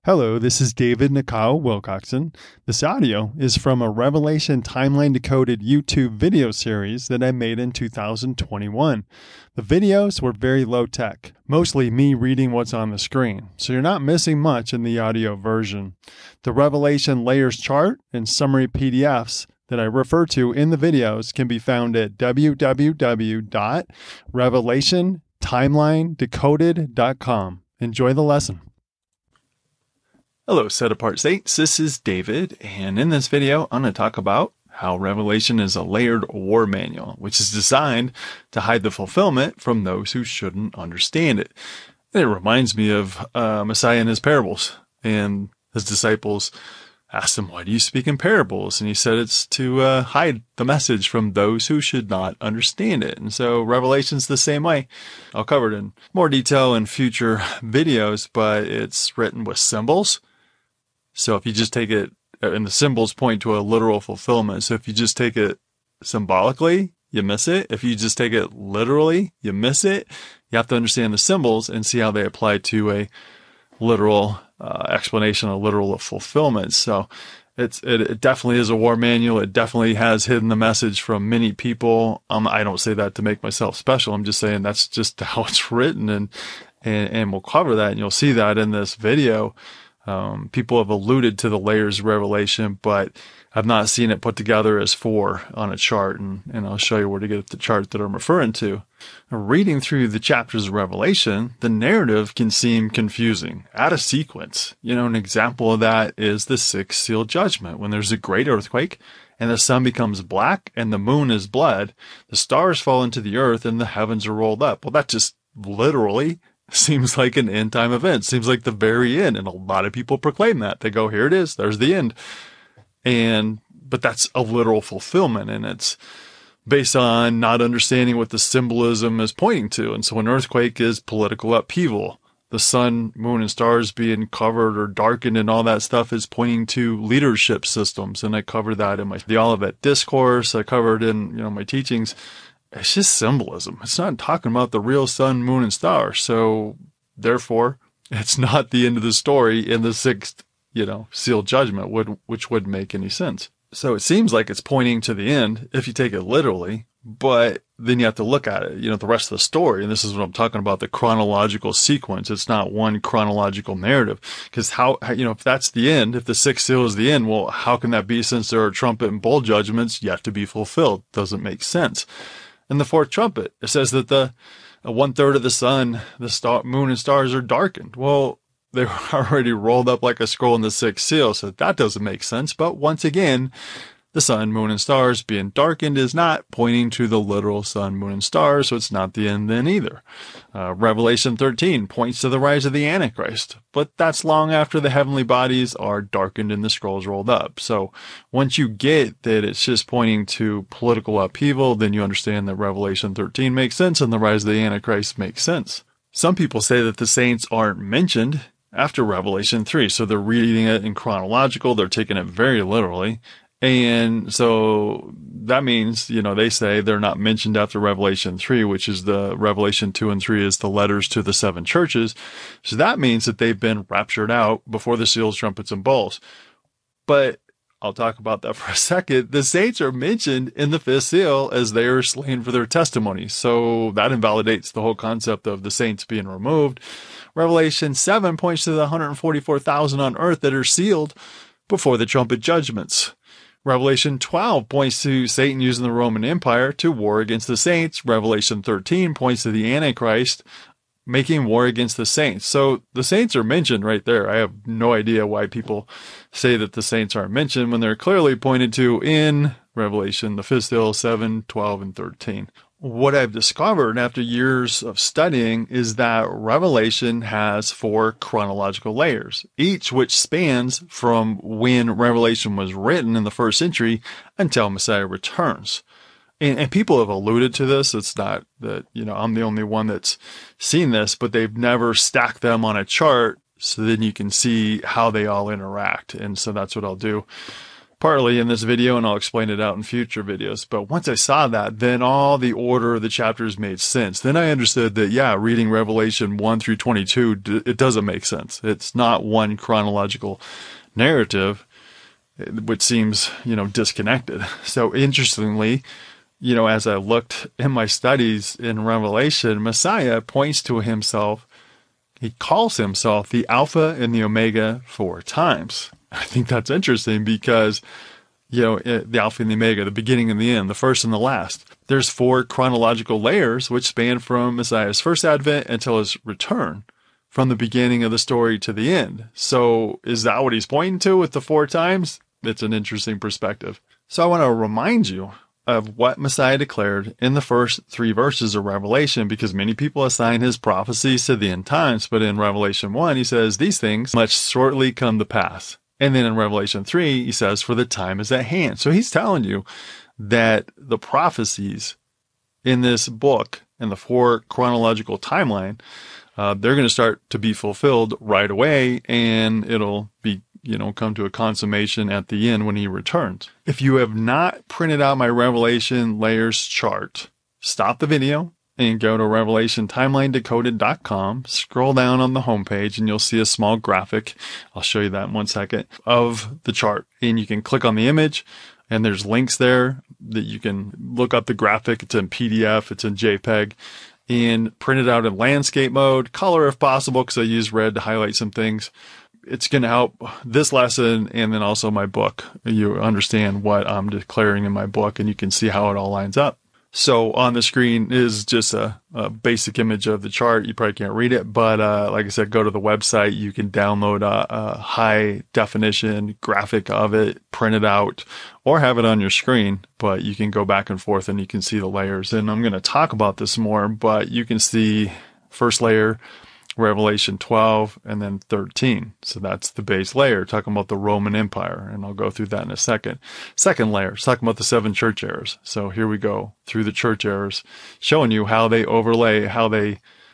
Hello, this is David Nakao Wilcoxon. This audio is from a Revelation Timeline Decoded YouTube video series that I made in 2021. The videos were very low tech, mostly me reading what's on the screen, so you're not missing much in the audio version. The Revelation Layers chart and summary PDFs that I refer to in the videos can be found at www.revelationtimelinedecoded.com. Enjoy the lesson. Hello, Set Apart Saints. This is David, and in this video, I'm going to talk about how Revelation is a layered war manual, which is designed to hide the fulfillment from those who shouldn't understand it. And it reminds me of Messiah and his parables, and his disciples asked him, "Why do you speak in parables?" And he said it's to hide the message from those who should not understand it. And so Revelation's the same way. I'll cover it in more detail in future videos, but it's written with symbols. So if you just take it, and the symbols point to a literal fulfillment. So if you just take it symbolically, you miss it. If you just take it literally, you miss it. You have to understand the symbols and see how they apply to a literal explanation, a literal fulfillment. So it definitely is a war manual. It definitely has hidden the message from many people. I don't say that to make myself special. I'm just saying that's just how it's written, and we'll cover that, and you'll see that in this video. People have alluded to the layers of Revelation, but I've not seen it put together as four on a chart, and I'll show you where to get the chart that I'm referring to. Reading through the chapters of Revelation, the narrative can seem confusing, out of sequence. An example of that is the sixth seal judgment, when there's a great earthquake, and the sun becomes black, and the moon is blood, the stars fall into the earth, and the heavens are rolled up. Well, that just literally seems like an end time event. Seems like the very end. And a lot of people proclaim that. They go, here it is. There's the end. But that's a literal fulfillment. And it's based on not understanding what the symbolism is pointing to. And so an earthquake is political upheaval. The sun, moon, and stars being covered or darkened and all that stuff is pointing to leadership systems. And I covered that in the Olivet Discourse. I covered in, my teachings. It's just symbolism. It's not talking about the real sun, moon, and stars. So therefore, it's not the end of the story in the sixth, seal judgment, which wouldn't make any sense. So it seems like it's pointing to the end if you take it literally, but then you have to look at it, the rest of the story. And this is what I'm talking about, the chronological sequence. It's not one chronological narrative. Because if that's the end, if the sixth seal is the end, well, how can that be since there are trumpet and bowl judgments yet to be fulfilled? Doesn't make sense. In the fourth trumpet, it says that the 1/3 of the sun, the moon, and stars are darkened. Well, they were already rolled up like a scroll in the sixth seal, so that doesn't make sense. But once again, the sun, moon, and stars being darkened is not pointing to the literal sun, moon, and stars, so it's not the end then either. Revelation 13 points to the rise of the Antichrist, but that's long after the heavenly bodies are darkened and the scrolls rolled up. So once you get that it's just pointing to political upheaval, then you understand that Revelation 13 makes sense and the rise of the Antichrist makes sense. Some people say that the saints aren't mentioned after Revelation 3, so they're reading it in chronological, they're taking it very literally. And so that means, they say they're not mentioned after Revelation 3, which is the Revelation 2 and 3 is the letters to the seven churches. So that means that they've been raptured out before the seals, trumpets, and bowls. But I'll talk about that for a second. The saints are mentioned in the fifth seal as they are slain for their testimony. So that invalidates the whole concept of the saints being removed. Revelation 7 points to the 144,000 on earth that are sealed before the trumpet judgments. Revelation 12 points to Satan using the Roman Empire to war against the saints. Revelation 13 points to the Antichrist making war against the saints. So the saints are mentioned right there. I have no idea why people say that the saints aren't mentioned when they're clearly pointed to in Revelation, the fifth seal, 7, 12, and 13. What I've discovered after years of studying is that Revelation has 4 chronological layers, each which spans from when Revelation was written in the first century until Messiah returns. And people have alluded to this. It's not that, I'm the only one that's seen this, but they've never stacked them on a chart so then you can see how they all interact. And so that's what I'll do. partly in this video, and I'll explain it out in future videos. But once I saw that, then all the order of the chapters made sense. Then I understood that, yeah, reading Revelation 1 through 22, it doesn't make sense. It's not one chronological narrative, which seems, disconnected. So interestingly, as I looked in my studies in Revelation, Messiah points to himself. He calls himself the Alpha and the Omega 4 times. I think that's interesting because, the Alpha and the Omega, the beginning and the end, the first and the last. There's 4 chronological layers which span from Messiah's first advent until his return, from the beginning of the story to the end. So is that what he's pointing to with the 4 times? It's an interesting perspective. So I want to remind you of what Messiah declared in the first 3 verses of Revelation, because many people assign his prophecies to the end times. But in Revelation 1, he says, these things must shortly come to pass. And then in Revelation 3, he says, for the time is at hand. So he's telling you that the prophecies in this book, in the 4 chronological timeline, they're going to start to be fulfilled right away, and it'll be, come to a consummation at the end when he returns. If you have not printed out my Revelation layers chart, stop the video and go to revelationtimelinedecoded.com. Scroll down on the homepage and you'll see a small graphic. I'll show you that in 1 second of the chart. And you can click on the image and there's links there that you can look up the graphic. It's in PDF. It's in JPEG. And print it out in landscape mode, color if possible, because I use red to highlight some things. It's going to help this lesson and then also my book. You understand what I'm declaring in my book and you can see how it all lines up. So on the screen is just a basic image of the chart. You probably can't read it, but like I said, go to the website. You can download a high definition graphic of it, print it out, or have it on your screen. But you can go back and forth and you can see the layers. And I'm going to talk about this more, but you can see first layer, Revelation 12, and then 13. So that's the base layer, talking about the Roman Empire, and I'll go through that in a second. Second layer, talking about the 7 church eras. So here we go through the church eras, showing you how they overlay, how they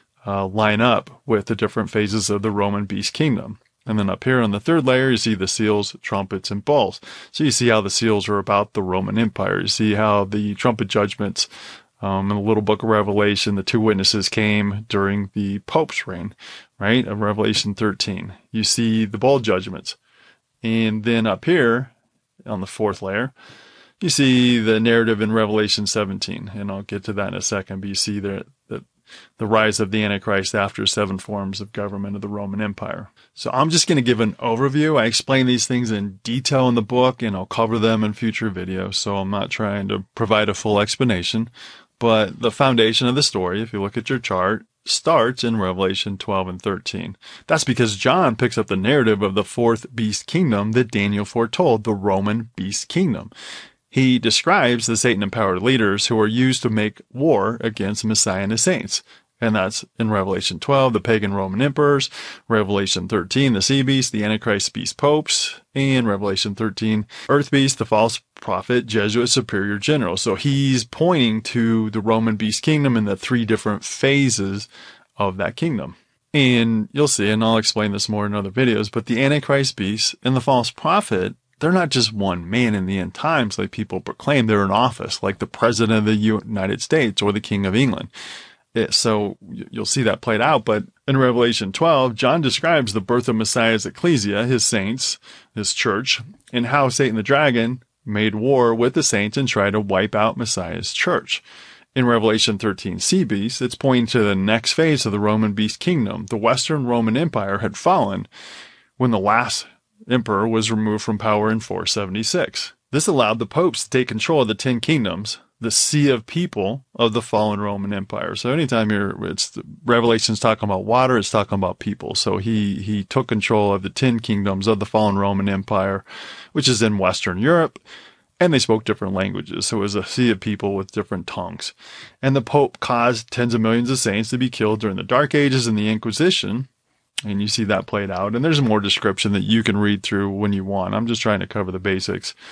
line up with the different phases of the Roman beast kingdom. And then up here on the third layer, you see the seals, trumpets, and bowls. So you see how the seals are about the Roman Empire. You see how the trumpet judgments in the little book of Revelation, the 2 witnesses came during the Pope's reign, right, of Revelation 13. You see the bowl judgments. And then up here on the 4th layer, you see the narrative in Revelation 17. And I'll get to that in a second. But you see the rise of the Antichrist after 7 forms of government of the Roman Empire. So I'm just going to give an overview. I explain these things in detail in the book, and I'll cover them in future videos. So I'm not trying to provide a full explanation. But the foundation of the story, if you look at your chart, starts in Revelation 12 and 13. That's because John picks up the narrative of the 4th beast kingdom that Daniel foretold, the Roman beast kingdom. He describes the Satan-empowered leaders who are used to make war against Messiah and his saints. And that's in Revelation 12, the pagan Roman emperors, Revelation 13, the sea beast, the Antichrist beast popes, and Revelation 13, earth beast, the false prophet, Jesuit superior general. So he's pointing to the Roman beast kingdom and the 3 different phases of that kingdom. And you'll see, and I'll explain this more in other videos, but the Antichrist beast and the false prophet, they're not just one man in the end times like people proclaim. They're in office, like the President of the United States or the King of England. So you'll see that played out. But in Revelation 12, John describes the birth of Messiah's ecclesia, his saints, his church, and how Satan the dragon made war with the saints and tried to wipe out Messiah's church. In Revelation 13, sea beast, it's pointing to the next phase of the Roman beast kingdom. The Western Roman Empire had fallen when the last emperor was removed from power in 476. This allowed the popes to take control of the 10 kingdoms, the sea of people of the fallen Roman Empire. So anytime Revelation's talking about water, it's talking about people. So he took control of the 10 kingdoms of the fallen Roman Empire, which is in Western Europe, and they spoke different languages. So it was a sea of people with different tongues. And the Pope caused tens of millions of saints to be killed during the Dark Ages and the Inquisition. And you see that played out. And there's more description that you can read through when you want. I'm just trying to cover the basics.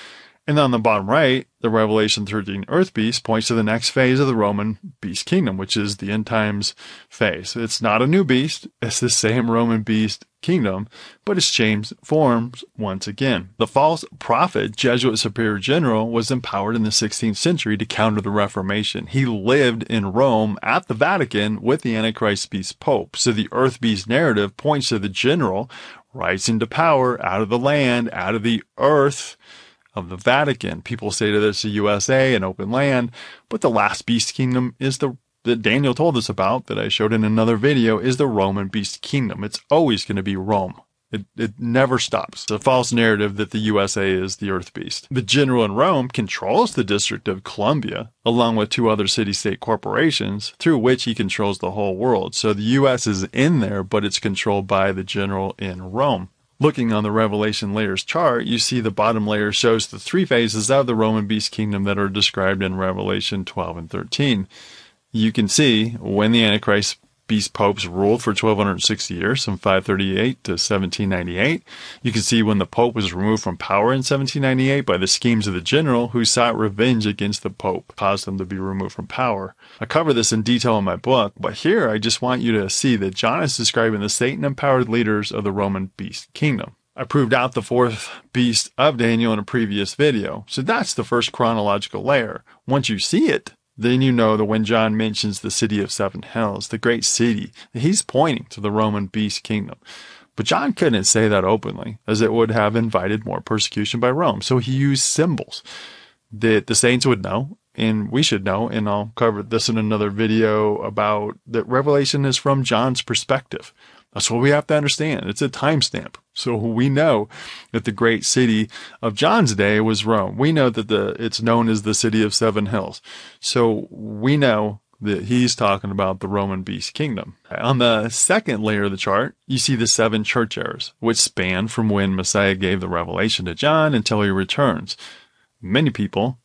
And on the bottom right, the Revelation 13 Earth Beast points to the next phase of the Roman beast kingdom, which is the end times phase. It's not a new beast. It's the same Roman beast kingdom, but it's changed forms once again. The false prophet, Jesuit superior general, was empowered in the 16th century to counter the Reformation. He lived in Rome at the Vatican with the Antichrist beast pope. So the Earth Beast narrative points to the general rising to power out of the land, out of the earth of the Vatican. People say that it's the USA, an open land, but the last beast kingdom is that Daniel told us about, that I showed in another video, is the Roman beast kingdom. It's always going to be Rome. It never stops. It's a false narrative that the USA is the earth beast. The general in Rome controls the District of Columbia, along with 2 other city-state corporations, through which he controls the whole world. So the US is in there, but it's controlled by the general in Rome. Looking on the Revelation layers chart, you see the bottom layer shows the 3 phases of the Roman beast kingdom that are described in Revelation 12 and 13. You can see when the Antichrist beast popes ruled for 1260 years, from 538 to 1798. You can see when the pope was removed from power in 1798 by the schemes of the general who sought revenge against the pope, caused them to be removed from power. I cover this in detail in my book, but here I just want you to see that John is describing the Satan-empowered leaders of the Roman beast kingdom. I proved out the 4th beast of Daniel in a previous video, so that's the first chronological layer. Once you see it, then you know that when John mentions the city of 7 hills, the great city, he's pointing to the Roman beast kingdom. But John couldn't say that openly, as it would have invited more persecution by Rome. So he used symbols that the saints would know, and we should know, and I'll cover this in another video, about that Revelation is from John's perspective. That's what we have to understand. It's a timestamp. So we know that the great city of John's day was Rome. We know that it's known as the city of 7 hills. So we know that he's talking about the Roman beast kingdom. On the second layer of the chart, you see the 7 church eras, which span from when Messiah gave the revelation to John until he returns. Many people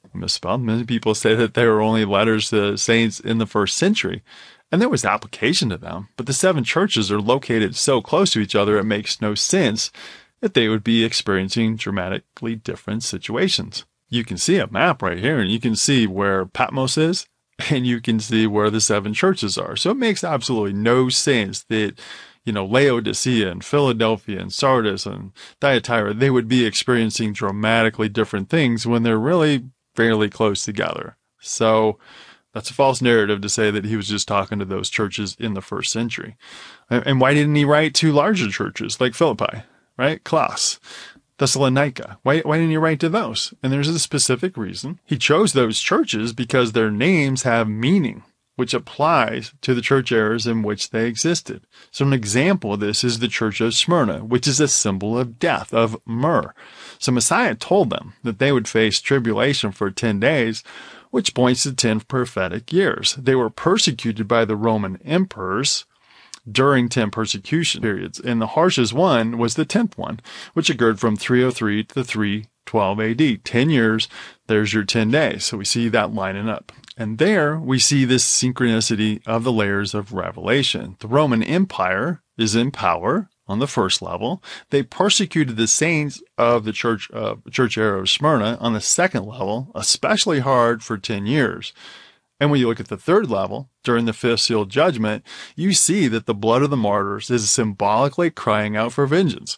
say that they were only letters to saints in the 1st century. And there was application to them, but the 7 churches are located so close to each other it makes no sense that they would be experiencing dramatically different situations. You can see a map right here, and you can see where Patmos is, and you can see where the 7 churches are. So it makes absolutely no sense that, Laodicea and Philadelphia and Sardis and Thyatira, they would be experiencing dramatically different things when they're really fairly close together. So that's a false narrative to say that he was just talking to those churches in the 1st century. And why didn't he write to larger churches like Philippi, right? Colossae, Thessalonica. Why didn't he write to those? And there's a specific reason. He chose those churches because their names have meaning, which applies to the church eras in which they existed. So an example of this is the church of Smyrna, which is a symbol of death, of myrrh. So Messiah told them that they would face tribulation for 10 days, which points to 10 prophetic years. They were persecuted by the Roman emperors during 10 persecution periods, and the harshest one was the 10th one, which occurred from 303 to 312 AD. 10 years, there's your 10 days. So we see that lining up. And there we see this synchronicity of the layers of Revelation. The Roman Empire is in power on the 1st level. They persecuted the saints of the church era of Smyrna on the 2nd level, especially hard for 10 years. And when you look at the 3rd level, during the 5th seal judgment, you see that the blood of the martyrs is symbolically crying out for vengeance.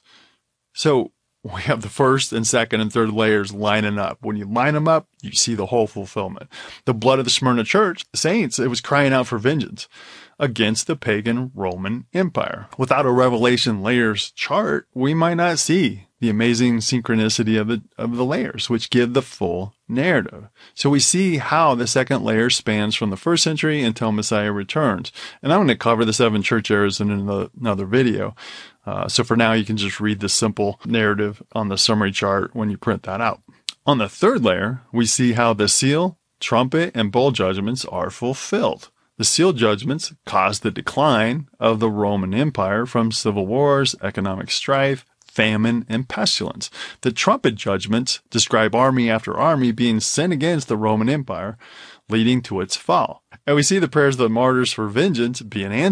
So we have the 1st and 2nd and 3rd layers lining up. When you line them up, you see the whole fulfillment. The blood of the Smyrna church, the saints, it was crying out for vengeance against the pagan Roman Empire. Without a Revelation layers chart, we might not see the amazing synchronicity of the layers, which give the full narrative. So we see how the 2nd layer spans from the 1st century until Messiah returns. And I'm going to cover the 7 church eras in another video. So for now, you can just read the simple narrative on the summary chart when you print that out. On the 3rd layer, we see how the seal, trumpet, and bowl judgments are fulfilled. The seal judgments caused the decline of the Roman Empire from civil wars, economic strife, famine, and pestilence. The trumpet judgments describe army after army being sent against the Roman Empire, leading to its fall. And we see the prayers of the martyrs for vengeance being answered.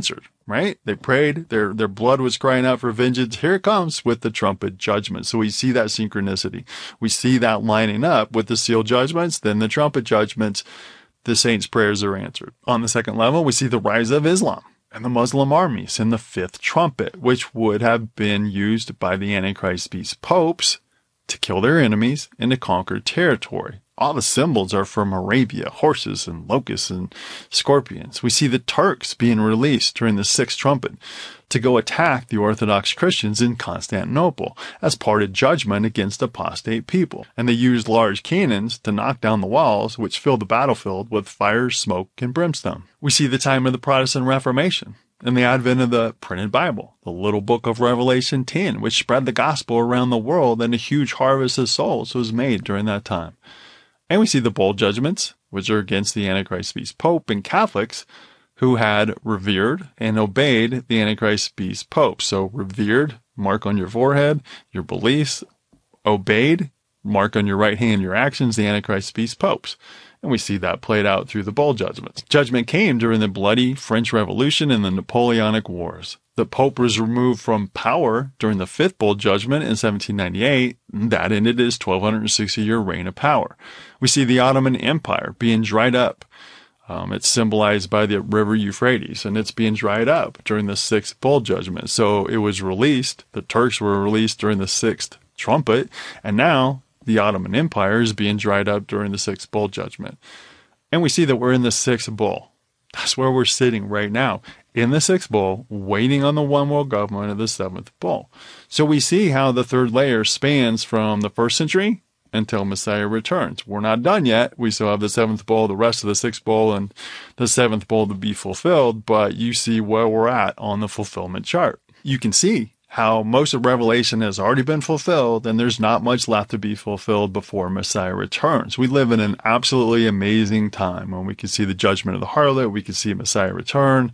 right? They prayed, their blood was crying out for vengeance. Here it comes with the trumpet judgment. So we see that synchronicity. We see that lining up with the seal judgments, then the trumpet judgments. The saints' prayers are answered. On the second level, we see the rise of Islam and the Muslim armies and the fifth trumpet, which would have been used by the Antichrist beast popes to kill their enemies and to conquer territory. All the symbols are from Arabia, horses and locusts and scorpions. We see the Turks being released during the sixth trumpet to go attack the Orthodox Christians in Constantinople as part of judgment against apostate people. And they used large cannons to knock down the walls, which filled the battlefield with fire, smoke, and brimstone. We see the time of the Protestant Reformation and the advent of the printed Bible, the little book of Revelation 10, which spread the gospel around the world, and a huge harvest of souls was made during that time. And we see the bowl judgments, which are against the Antichrist beast pope and Catholics who had revered and obeyed the Antichrist beast pope. So revered, mark on your forehead, your beliefs; obeyed, mark on your right hand, your actions, the Antichrist beast popes. And we see that played out through the bowl judgments. Judgment came during the bloody French Revolution and the Napoleonic Wars. The Pope was removed from power during the fifth bowl judgment in 1798. That ended his 1260-year reign of power. We see the Ottoman Empire being dried up. It's symbolized by the river Euphrates, and it's being dried up during the sixth bowl judgment. So it was released. The Turks were released during the sixth trumpet, and now the Ottoman Empire is being dried up during the sixth bowl judgment. And we see that we're in the sixth bowl. That's where we're sitting right now, in the sixth bowl, waiting on the one world government of the seventh bowl. So we see how the third layer spans from the first century until Messiah returns. We're not done yet. We still have the seventh bowl, the rest of the sixth bowl, and the seventh bowl to be fulfilled. But you see where we're at on the fulfillment chart. You can see how most of Revelation has already been fulfilled, and there's not much left to be fulfilled before Messiah returns. We live in an absolutely amazing time when we can see the judgment of the harlot, we can see Messiah return.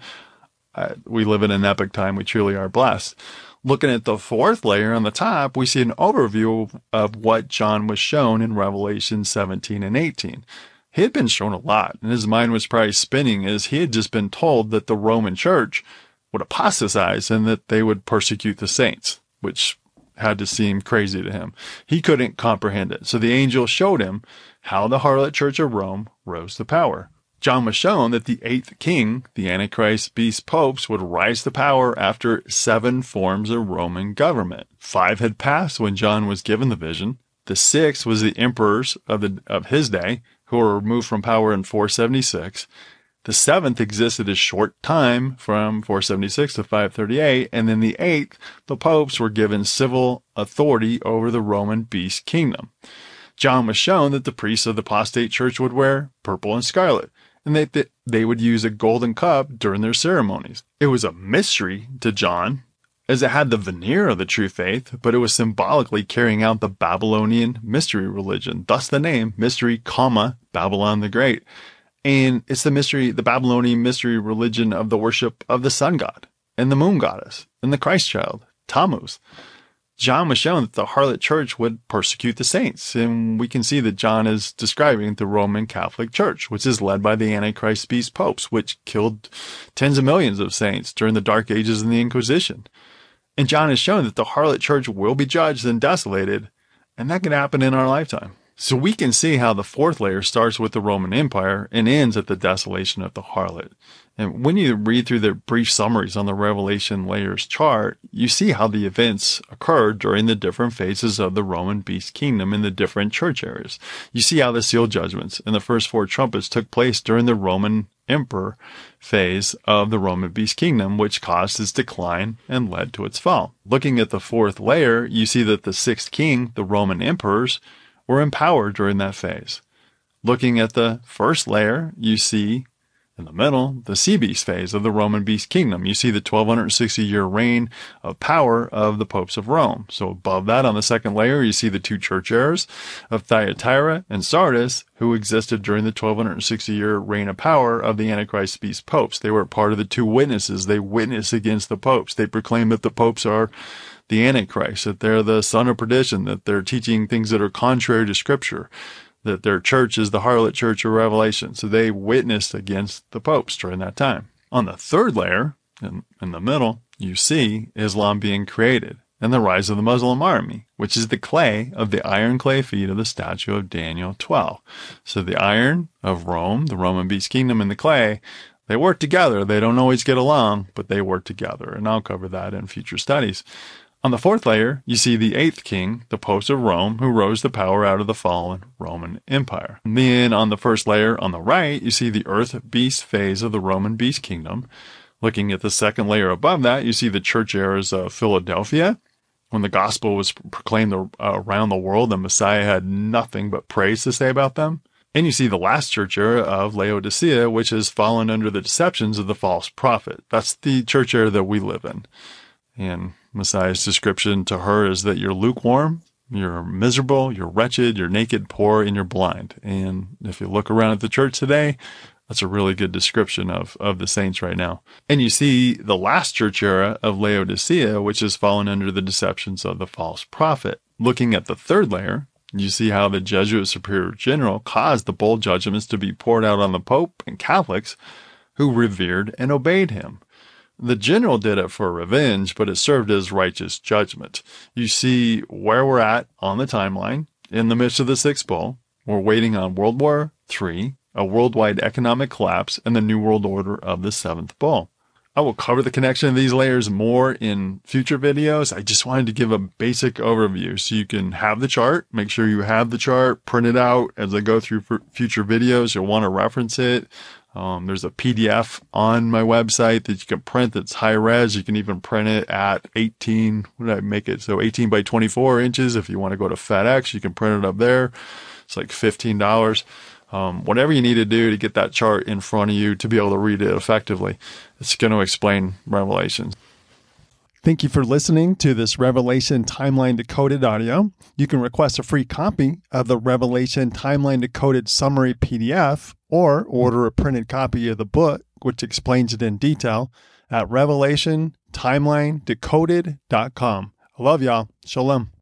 We live in an epic time. We truly are blessed. Looking at the fourth layer on the top, we see an overview of what John was shown in Revelation 17 and 18. He had been shown a lot, and his mind was probably spinning as he had just been told that the Roman church would apostatize and that they would persecute the saints, which had to seem crazy to him. He couldn't comprehend it. So the angel showed him how the harlot church of Rome rose to power. John was shown that the eighth king, the Antichrist beast popes, would rise to power after 7 forms of Roman government. 5 had passed when John was given the vision. The 6th was the emperors of his day, who were removed from power in 476. The 7th existed a short time from 476 to 538, and then the 8th, the popes were given civil authority over the Roman beast kingdom. John was shown that the priests of the apostate church would wear purple and scarlet, and that they would use a golden cup during their ceremonies. It was a mystery to John, as it had the veneer of the true faith, but it was symbolically carrying out the Babylonian mystery religion, thus the name Mystery, Babylon the Great. And it's the Babylonian mystery religion of the worship of the sun god and the moon goddess and the Christ child, Tammuz. John was shown that the harlot church would persecute the saints. And we can see that John is describing the Roman Catholic Church, which is led by the Antichrist beast popes, which killed tens of millions of saints during the Dark Ages and the Inquisition. And John has shown that the harlot church will be judged and desolated, and that can happen in our lifetime. So we can see how the fourth layer starts with the Roman Empire and ends at the desolation of the harlot. And when you read through the brief summaries on the Revelation layers chart, you see how the events occurred during the different phases of the Roman beast kingdom in the different church areas. You see how the seal judgments and the first 4 trumpets took place during the Roman emperor phase of the Roman beast kingdom, which caused its decline and led to its fall. Looking at the fourth layer, you see that the 6th king, the Roman emperors, were in power during that phase. Looking at the first layer, you see in the middle the sea beast phase of the Roman beast kingdom. You see the 1260-year reign of power of the popes of Rome. So above that, on the second layer, you see the 2 church eras of Thyatira and Sardis, who existed during the 1260-year reign of power of the Antichrist beast popes. They were part of the 2 witnesses. They witnessed against the popes. They proclaimed that the popes are the Antichrist, that they're the son of perdition, that they're teaching things that are contrary to Scripture, that their church is the harlot church of Revelation. So they witnessed against the popes during that time. On the third layer, In the middle, you see Islam being created and the rise of the Muslim army, which is the clay of the iron clay feet of the statue of Daniel 12. So the iron of Rome, the Roman beast kingdom, and the clay, they work together. They don't always get along, but they work together. And I'll cover that in future studies. On the fourth layer, you see the eighth king, the Pope of Rome, who rose to power out of the fallen Roman Empire. And then on the first layer on the right, you see the earth beast phase of the Roman beast kingdom. Looking at the second layer above that, you see the church eras of Philadelphia. When the gospel was proclaimed around the world, the Messiah had nothing but praise to say about them. And you see the last church era of Laodicea, which has fallen under the deceptions of the false prophet. That's the church era that we live in. And Messiah's description to her is that you're lukewarm, you're miserable, you're wretched, you're naked, poor, and you're blind. And if you look around at the church today, that's a really good description of the saints right now. And you see the last church era of Laodicea, which has fallen under the deceptions of the false prophet. Looking at the third layer, you see how the Jesuit superior general caused the bold judgments to be poured out on the Pope and Catholics who revered and obeyed him. The general did it for revenge, but it served as righteous judgment. You see where we're at on the timeline. In the midst of the sixth bull, we're waiting on World War III, a worldwide economic collapse, and the New World Order of the seventh bull. I will cover the connection of these layers more in future videos. I just wanted to give a basic overview so you can have the chart. Make sure you have the chart, print it out as I go through future videos. You'll want to reference it. There's a PDF on my website that you can print that's high res. You can even print it at 18 by 24 inches. If you want to go to FedEx, you can print it up there. It's like $15. Whatever you need to do to get that chart in front of you to be able to read it effectively. It's going to explain Revelation. Thank you for listening to this Revelation Timeline Decoded audio. You can request a free copy of the Revelation Timeline Decoded Summary PDF or order a printed copy of the book, which explains it in detail, at revelationtimelinedecoded.com. I love y'all. Shalom.